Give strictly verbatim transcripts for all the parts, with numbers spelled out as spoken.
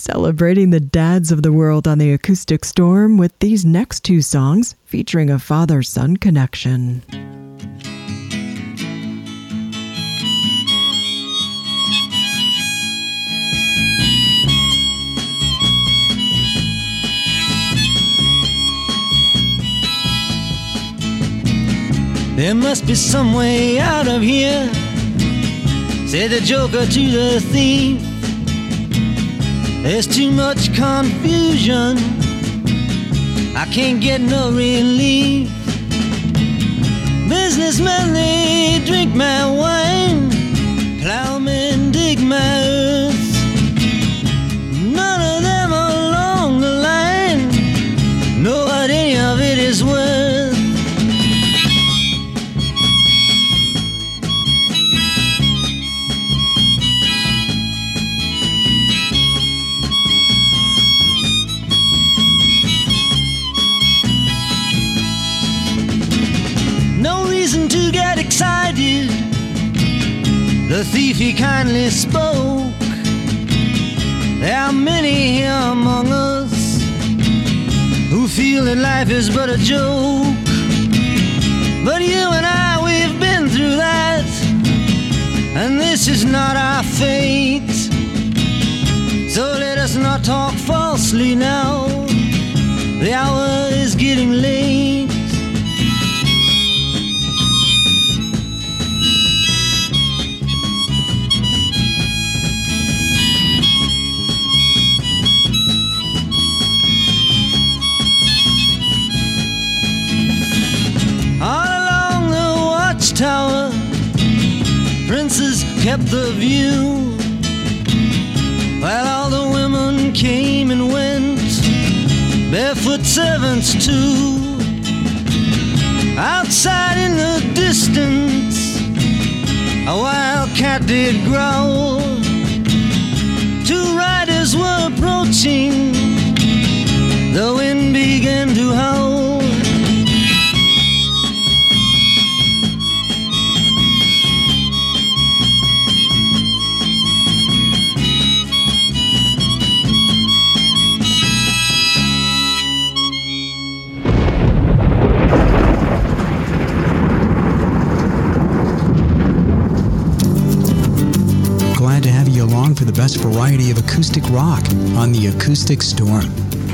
Celebrating the dads of the world on the Acoustic Storm with these next two songs featuring a father-son connection. There must be some way out of here, said the joker to the thief. There's too much confusion, I can't get no relief. Businessmen, they drink my wine, plowmen dig my earth. None of them along the line know what any of it is worth. To get excited, the thief he kindly spoke. There are many here among us who feel that life is but a joke. But you and I, we've been through that, and this is not our fate. So let us not talk falsely now, the hour is getting late. Tower, princes kept the view, while all the women came and went, barefoot servants too. Outside in the distance, a wild cat did growl. Two riders were approaching, the wind began to howl. Along for the best variety of acoustic rock on the Acoustic Storm.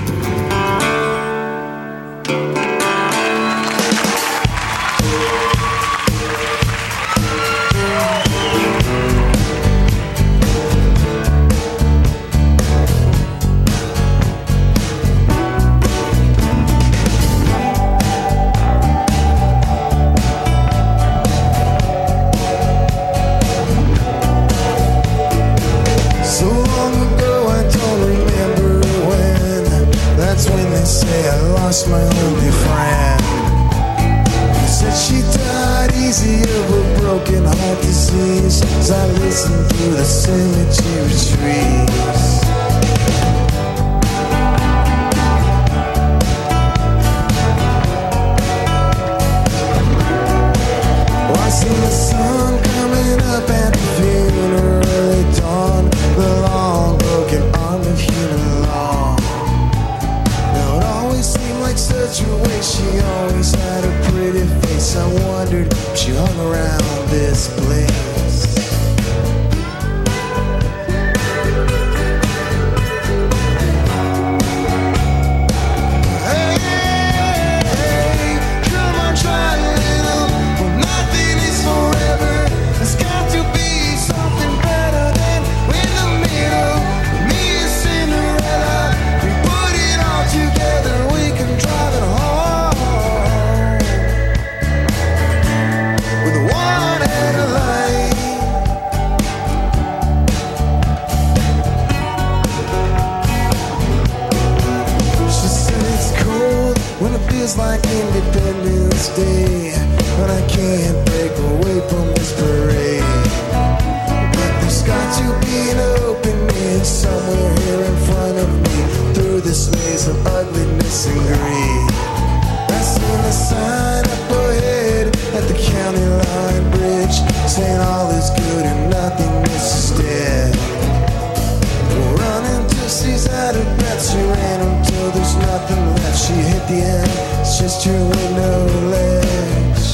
My only friend said she died easy of a broken heart disease as I listened through the cemetery trees. Oh, I see the sun coming up at the funeral, early dawn, the long broken arm of human law. Such a way, she always had a pretty face. I wondered if she hung around this place. Hey, hey, come on, try a little. Well, nothing is forever. There's got to be something better than in the middle. Me and Cinderella, we put it all together. We can drive it home with one and a light. She said it's cold when it feels like Independence Day, but I can't break away from this parade. But there's got to be an opening somewhere here in front of me through this maze of ugliness and greed. I seen a sign up ahead at the county line bridge saying all is good and nothing is dead. We're running to see nights she ran until there's nothing left. She hit the end, it's just her window ledge.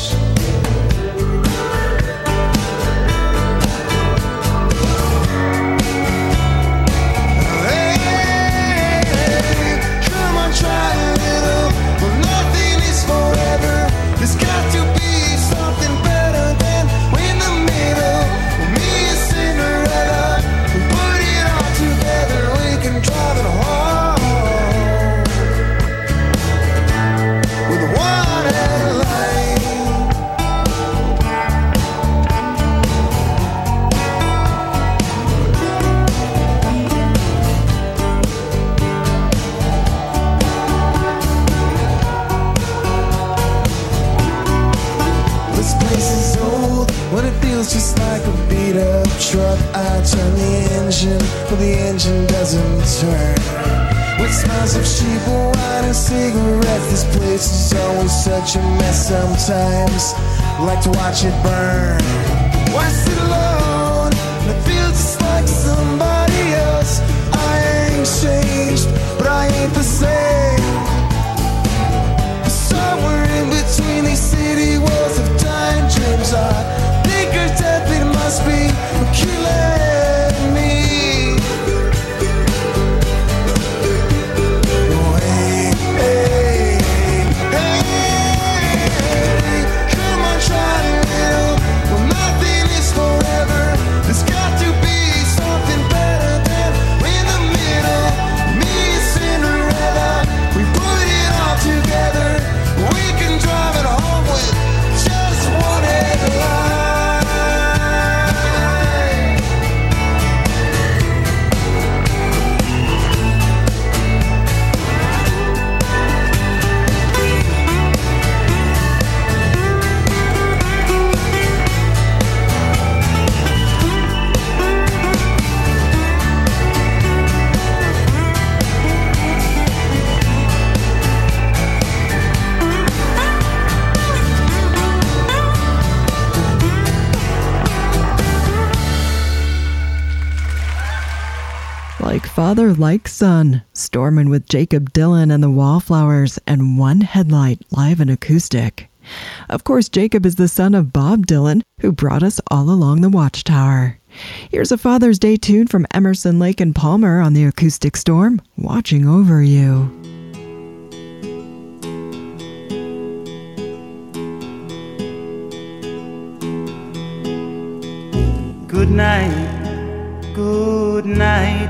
Hey, come on, try a little. Well, nothing is forever. There's got to be something better than in the middle. Me and Cinderella, we put it all together. We can drive it home with one headlight. This place is old when it feels just like a beat up truck. I turn the engine, but the engine doesn't turn. With smells of sheep, wine and cigarettes, this place is always such a mess sometimes. Like to watch it burn. Why sit alone? And it feels just like somebody else. I ain't changed, but I ain't the same. Somewhere in between these city walls of time dreams, I think her death, it must be killing me. Oh, hey, hey, hey, come on, try to live. Well, nothing is forever. There's got to be something better than in the middle. Me and Cinderella, we put it all together. We can drive it home with just one headlight. Like father, like son, Stormin' with Jakob Dylan and the Wallflowers and One Headlight live and acoustic. Of course, Jakob is the son of Bob Dylan, who brought us all along the Watchtower. Here's a Father's Day tune from Emerson, Lake and Palmer on the Acoustic Storm, Watching Over You. Good night, good night.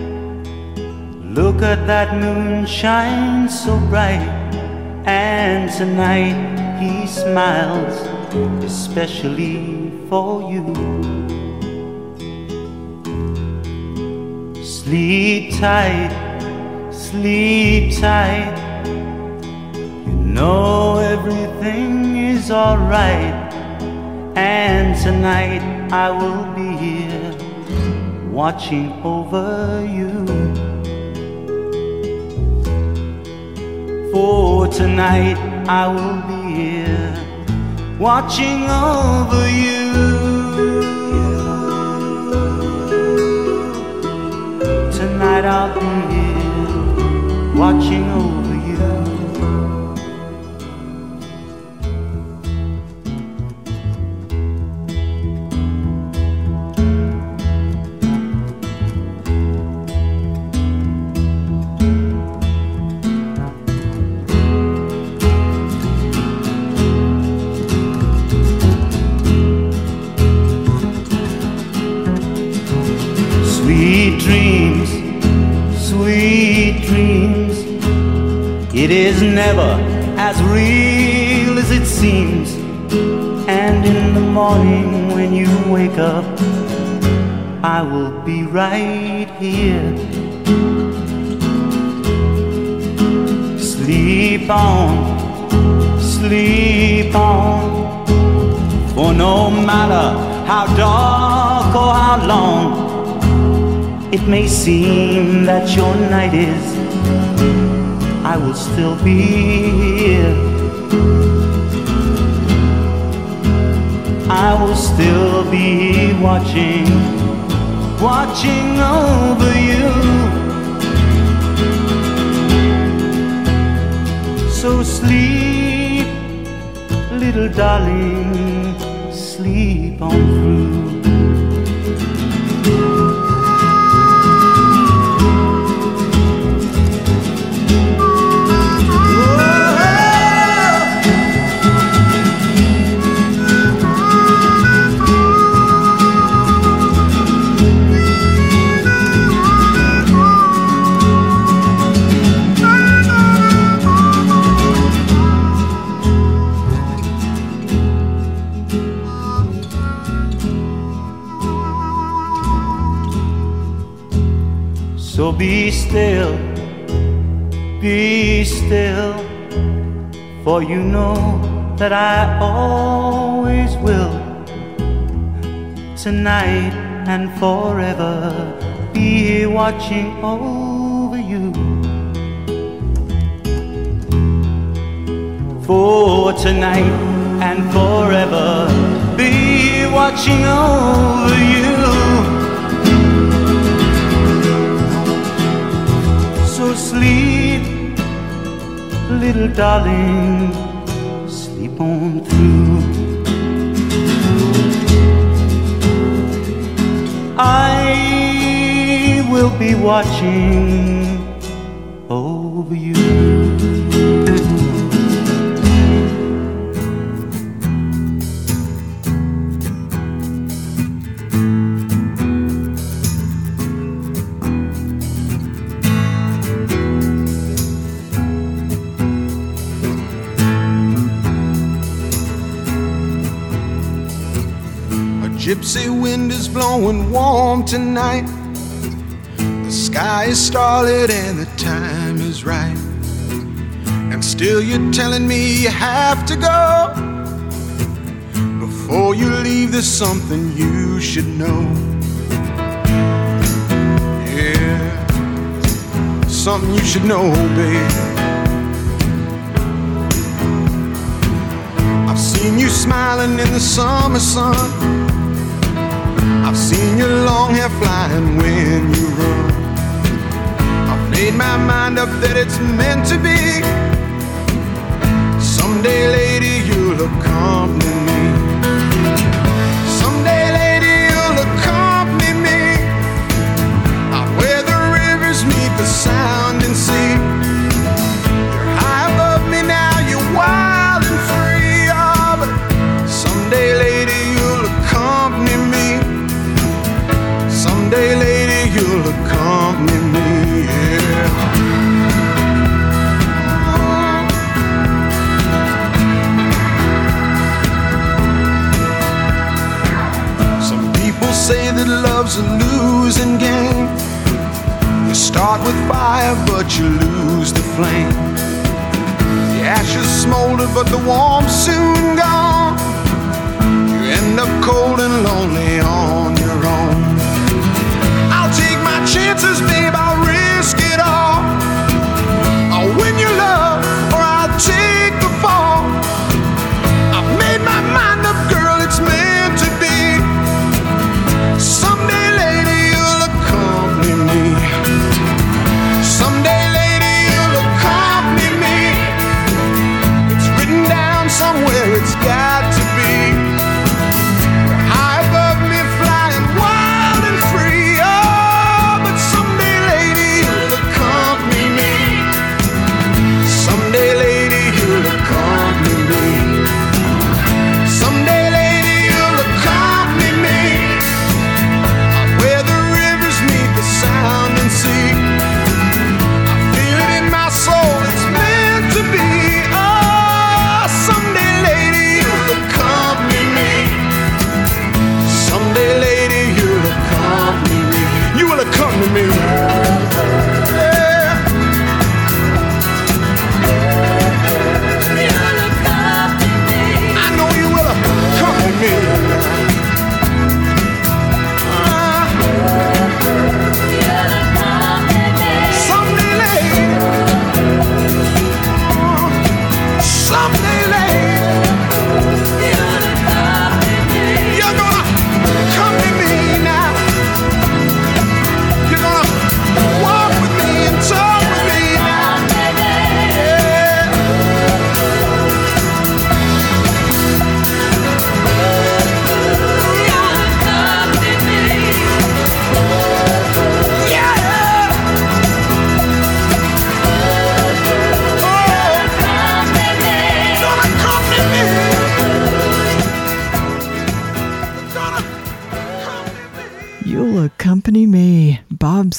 Look at that moon shine so bright. And tonight he smiles especially for you. Sleep tight, sleep tight. You know everything is alright. And tonight I will be here watching over you. For tonight I will be here watching over you. Tonight I'll be here watching over you. Sweet dreams, sweet dreams. It is never as real as it seems. And in the morning when you wake up, I will be right here. Sleep on, sleep on. For no matter how dark or how long it may seem that your night is, I will still be here. I will still be watching, watching over you. little darling, sleep on through. So be still, be still, for you know that I always will. Tonight and forever be here watching over you. For tonight and forever be here watching over you. So sleep, little darling, sleep on through. I will be watching over you. Gypsy wind is blowing warm tonight. The sky is starlit and the time is right. And still you're telling me you have to go. Before you leave, there's something you should know. Yeah, something you should know, babe. I've seen you smiling in the summer sun. I've seen your long hair flying when you run. I've made my mind up that it's meant to be. Someday, lady, you'll accompany me. Someday, lady, you'll accompany me out where the rivers meet the sounding sea. You're high above me now, you're wild and free. Oh, but someday, lady, you'll accompany me. Someday, lady, you'll accompany me, yeah. Some people say that love's a losing game. You start with fire, but you lose the flame. The ashes smolder, but the warmth soon gone. You end up cold and lonely on your own. Take my chances, babe, I'll risk it all. I'll win your love, or I'll take the fall. I've made my mind up, girl, it's meant to be. Someday, lady, you'll accompany me. Someday, lady, you'll accompany me. It's written down somewhere, it's got to be. High above me, fly.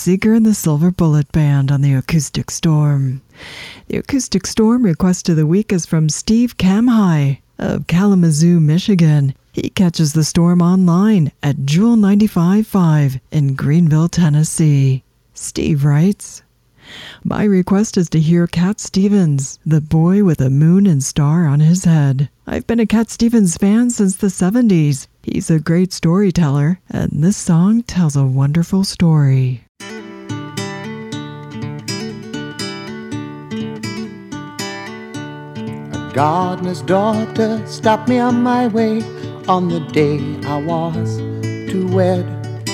Seeger and the Silver Bullet Band on the Acoustic Storm. The Acoustic Storm request of the week is from Steve Kamhai of Kalamazoo, Michigan. He catches the storm online at Jewel ninety-five point five in Greenville, Tennessee. Steve writes, "My request is to hear Cat Stevens, The Boy with a Moon and Star on His Head. I've been a Cat Stevens fan since the seventies. He's a great storyteller, and this song tells a wonderful story." A gardener's daughter stopped me on my way on the day I was to wed.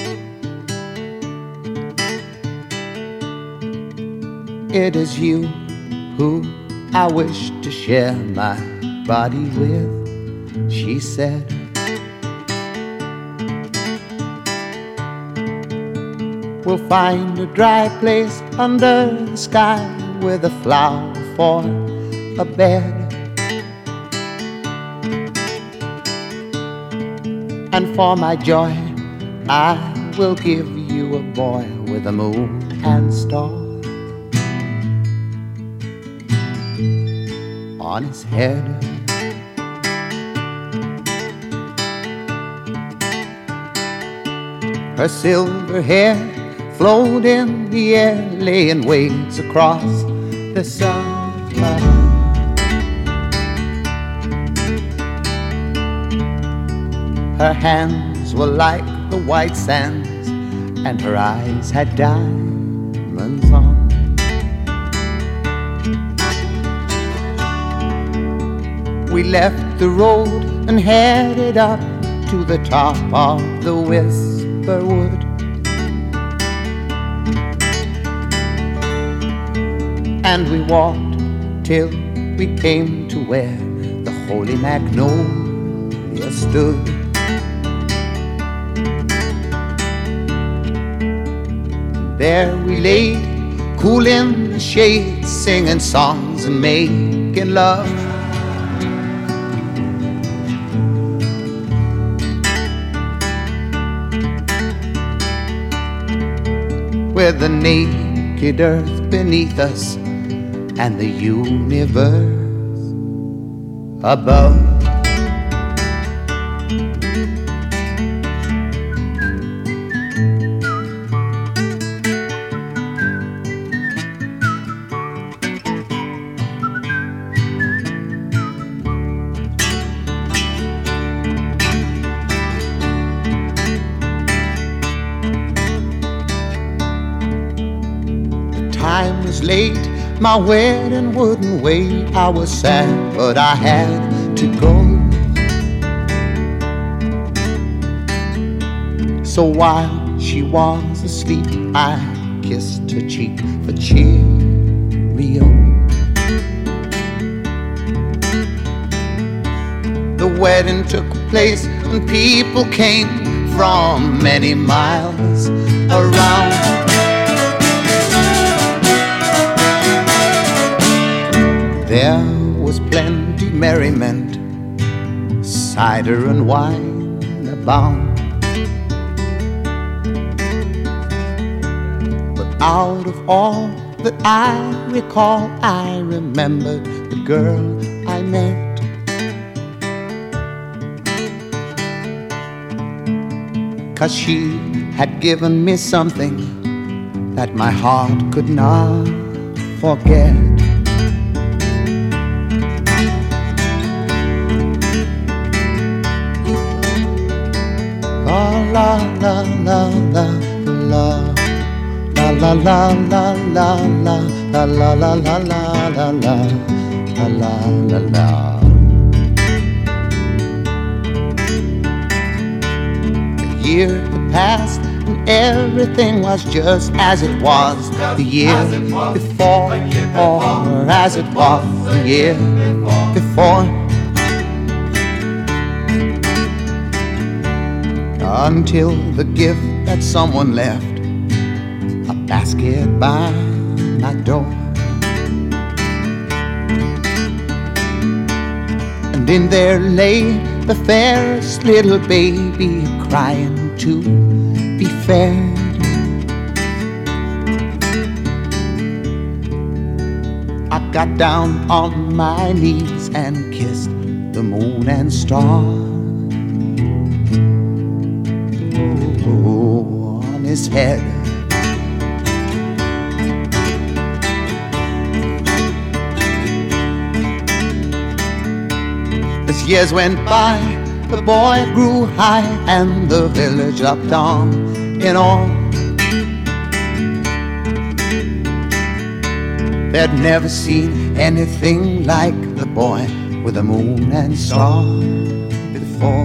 It is you who I wish to share my body with, she said. We'll find a dry place under the sky with a flower for a bed. And for my joy, I will give you a boy with a moon and star on his head. Her silver hair flowed in the air, laying waves across the sun. Her hands were like the white sands, and her eyes had diamonds on. We left the road and headed up to the top of the Whisper Wood. And we walked till we came to where the holy magnolia stood. There we lay, cool in the shade, singing songs and making love. With the naked earth beneath us and the universe above. Time was late, my wedding wouldn't wait. I was sad, but I had to go. So while she was asleep, I kissed her cheek for cheerio. The wedding took place and people came from many miles around. There was plenty merriment, cider and wine abound. But out of all that I recall, I remembered the girl I met. Cause she had given me something that my heart could not forget. La la la la la la la la la la la la la la la la la la la la. The year had passed and everything was just as it was the year before, or as it was the year before. Until the gift that someone left a basket by my door. And in there lay the fairest little baby crying to be fed. I got down on my knees and kissed the moon and stars. Oh, on his head. As years went by, the boy grew high and the village looked on in awe. They'd never seen anything like the boy with the moon and star before.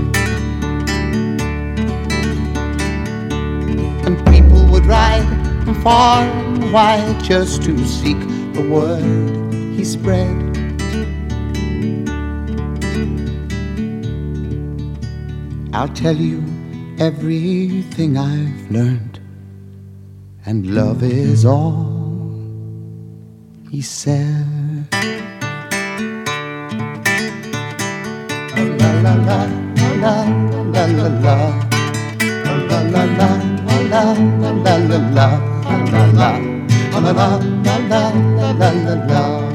And people would ride from far and wide just to seek the word he spread. I'll tell you everything I've learned, and love is all, he said. La la la la la la la la la la la la la la la la la la la la.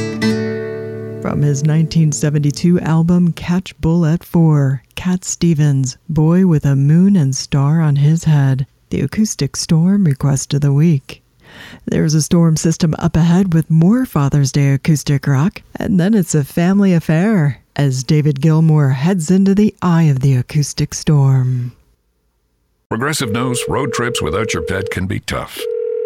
From his nineteen seventy-two album Catch Bull at Four, Cat Stevens, Boy with a Moon and Star on His Head, the Acoustic Storm Request of the Week. There's a storm system up ahead with more Father's Day acoustic rock, and then it's a family affair as David Gilmour heads into the eye of the acoustic storm. Progressive knows road trips without your pet can be tough.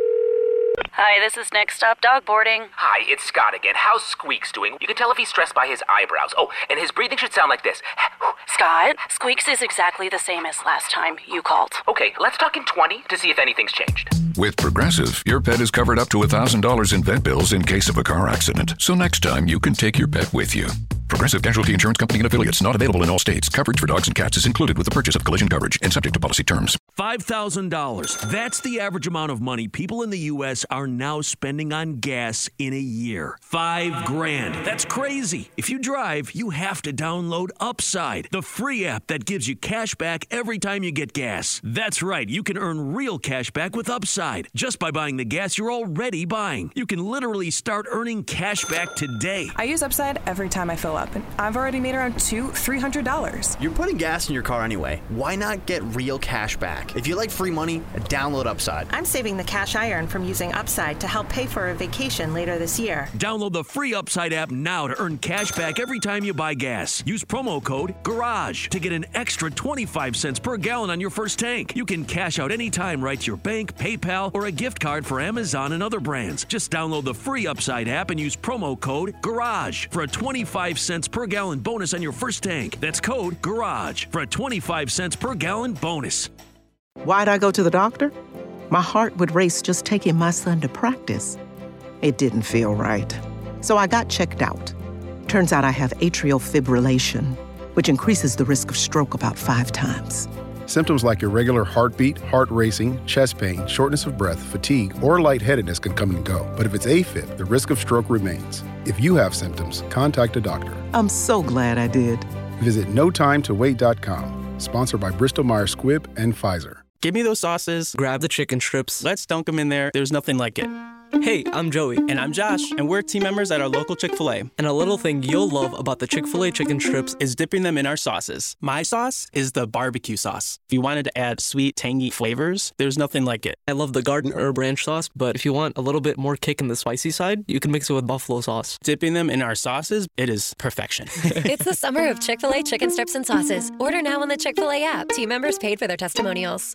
Hi, this is Next Stop Dog Boarding. Hi, it's Scott again. How's Squeaks doing? You can tell if he's stressed by his eyebrows. Oh, and his breathing should sound like this. Scott, Squeaks is exactly the same as last time you called. Okay, let's talk in twenty to see if anything's changed. With Progressive, your pet is covered up to one thousand dollars in vet bills in case of a car accident. So next time, you can take your pet with you. Progressive Casualty Insurance Company and affiliates, not available in all states. Coverage for dogs and cats is included with the purchase of collision coverage and subject to policy terms. five thousand dollars. That's the average amount of money people in the U S are now spending on gas in a year. Five grand. That's crazy. If you drive, you have to download Upside, the free app that gives you cash back every time you get gas. That's right. You can earn real cash back with Upside just by buying the gas you're already buying. You can literally start earning cash back today. I use Upside every time I fill up, and I've already made around two, three hundred dollars. You're putting gas in your car anyway. Why not get real cash back? If you like free money, download Upside. I'm saving the cash I earn from using Upside to help pay for a vacation later this year. Download the free Upside app now to earn cash back every time you buy gas. Use promo code GARAGE to get an extra twenty-five cents per gallon on your first tank. You can cash out anytime right to your bank, PayPal, or a gift card for Amazon and other brands. Just download the free Upside app and use promo code GARAGE for a twenty-five cents per gallon bonus on your first tank. That's code GARAGE for a twenty-five cents per gallon bonus. Why'd I go to the doctor? My heart would race just taking my son to practice. It didn't feel right. So I got checked out. Turns out I have atrial fibrillation, which increases the risk of stroke about five times. Symptoms like irregular heartbeat, heart racing, chest pain, shortness of breath, fatigue, or lightheadedness can come and go. But if it's AFib, the risk of stroke remains. If you have symptoms, contact a doctor. I'm so glad I did. Visit no time to wait dot com. Sponsored by Bristol Myers Squibb and Pfizer. Give me those sauces, grab the chicken strips, let's dunk them in there. There's nothing like it. Hey, I'm Joey. And I'm Josh, and we're team members at our local Chick-fil-A. And a little thing you'll love about the Chick-fil-A chicken strips is dipping them in our sauces. My sauce is the barbecue sauce. If you wanted to add sweet, tangy flavors, there's nothing like it. I love the garden herb ranch sauce, but if you want a little bit more kick in the spicy side, you can mix it with buffalo sauce. Dipping them in our sauces, it is perfection. It's the summer of Chick-fil-A chicken strips and sauces. Order now on the Chick-fil-A app. Team members paid for their testimonials.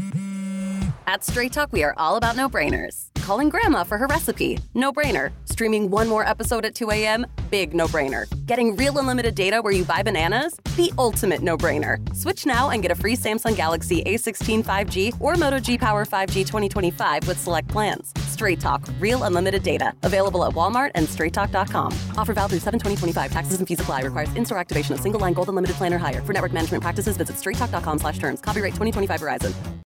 At Straight Talk, we are all about no-brainers. Calling grandma for her recipe, no-brainer. Streaming one more episode at two a.m., big no-brainer. Getting real unlimited data where you buy bananas, the ultimate no-brainer. Switch now and get a free Samsung Galaxy A sixteen five G or Moto G Power five G twenty twenty-five with select plans. Straight Talk, real unlimited data. Available at Walmart and straight talk dot com. Offer valid through seven twenty twenty-five. Taxes and fees apply. Requires in-store activation of single line gold unlimited plan or higher. For network management practices, visit straight talk dot com slash terms. Copyright twenty twenty-five Verizon.